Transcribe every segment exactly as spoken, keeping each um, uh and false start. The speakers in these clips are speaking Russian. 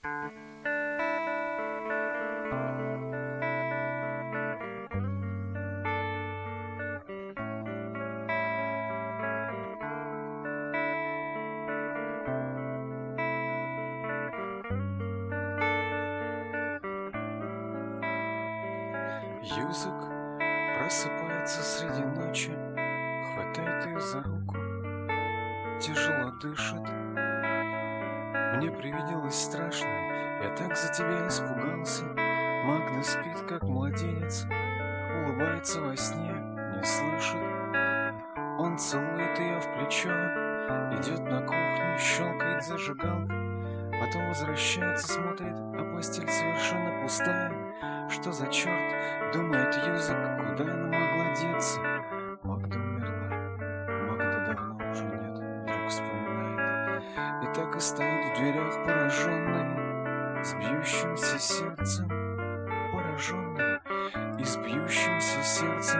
Юзик просыпается среди ночи, хватает ее за руку, тяжело дышит. Мне привиделось страшно, я так за тебя испугался. Магда спит, как младенец, улыбается во сне, не слышит. Он целует ее в плечо, идет на кухню, щелкает зажигалкой, потом возвращается, смотрит, а постель совершенно пустая. Что за черт, думает Юзик, куда она могла деться? Магда умерла, Магда давно уже нет, вдруг вспоминает. И так и стоит в дверях пораженный, с бьющимся сердцем, пораженный и с бьющимся сердцем.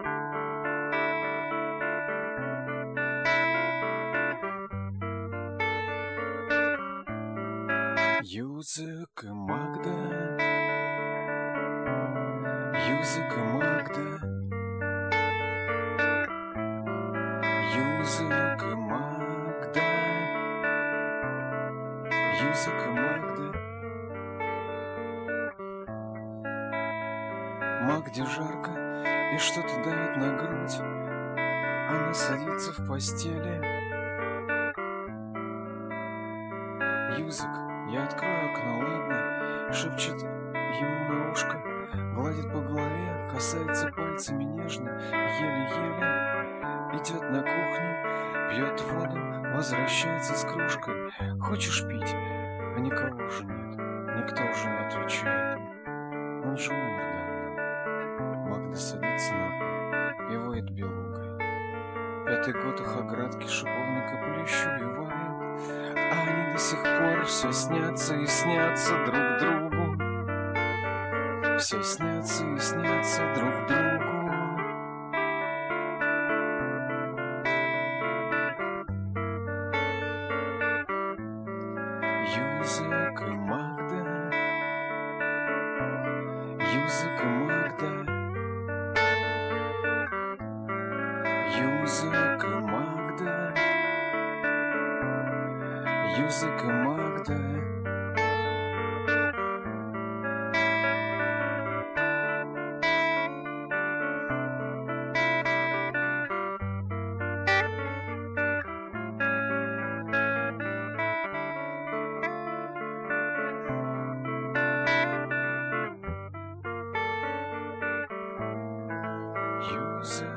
Юзик и Магда, Юзик и Магда, Юзик и Магда, Юзик и Магда. Магде жарко и что-то давит на грудь. Она садится в постели. Юзик, я открою окно, ладно? Шепчет ему на ушко, гладит по голове, касается пальцами нежно, еле-еле. Идет на кухню, пьет воду, возвращается с кружкой. Хочешь пить? А никого уже нет, никто уже не отвечает. Он же умер давно. Магда садится на пол и воет белугой. Пятый год их оградки шиповника плющ убивает, а они до сих пор все снятся и снятся друг другу. Все снятся и снятся друг другу. Юзик и Магда, Юзик и Магда, Юзик и Магда, Юзик и Магда. Юзик